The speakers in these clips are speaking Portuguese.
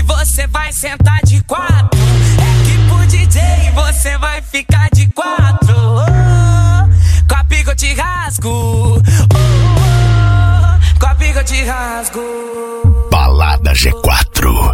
você vai sentar de quatro. É que pro DJ você vai ficar de quatro. Com a pica eu te rasgo. Com a pica eu te rasgo. Balada G4.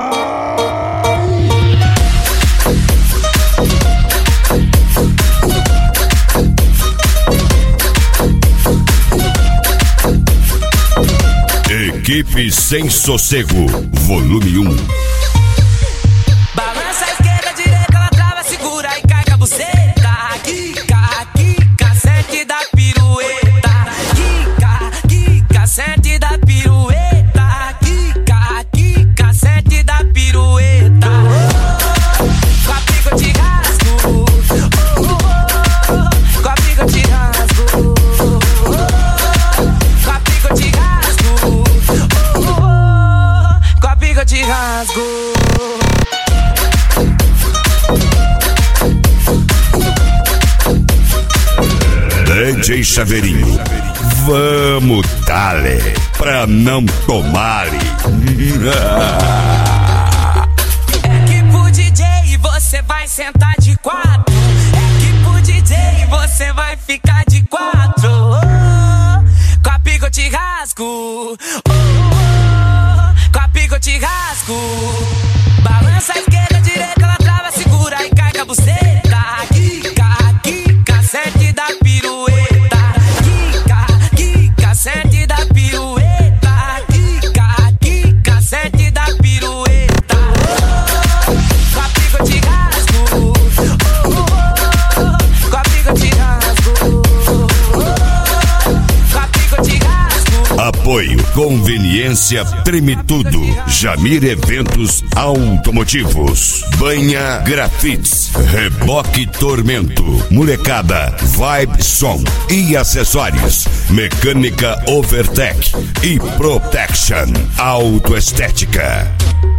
Equipe Sem Sossego, volume 1. Balança a esquerda, direita, ela trava, segura e cai com a buceta. Quica, quica, sente da pirueta. Quica, quica, sente da pirueta. Quica, quica, sente da pirueta. Com a pica eu te rasgo. Com a pica eu te rasgo. Com a pica eu te rasgo. Com a pica eu te rasgo. DJ Chaveirinho, vamos dale, pra não tomar-lhe. É que pro DJ você vai sentar de quatro. É que pro DJ você vai ficar de quatro. Com a pica eu te rasgo. Com a pica eu te rasgo. Balança a esquerda, direita, ela trava, segura e cai com a buceta. Quica, quica, sente da pirueta. Quica, quica, sente da pirueta. Quica, quica, sente da pirueta. Com a pica eu te rasgo. Com a pica eu te rasgo. Com a pica eu te rasgo. Apoio, conveniência, treme tudo. Jamir Eventos Automotivos. Banha Grafites. Reboque Tormento. Molecada, Vibe Som e acessórios. Mecânica Overtech e Protection Autoestética.